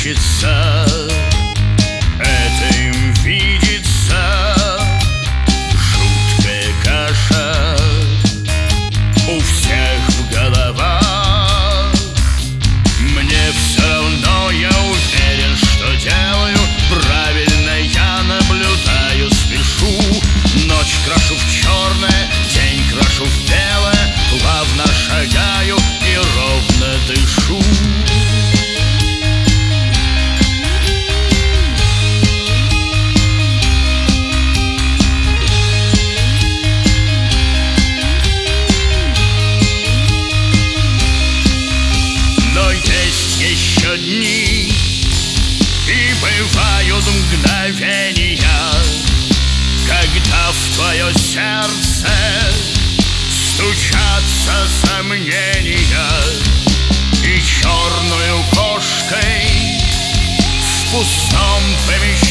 мечется, это им видится жуткая каша у всех в головах. Мне все равно, я уверен, что делаю правильно, я наблюдаю, спешу. Ночь крашу в черное, день крашу в белое, плавно шагаю и ровно дышу. Но есть еще дни, и бывают мгновения, когда в твое сердце стучатся сомнения, и черную кошкой в пустом помещении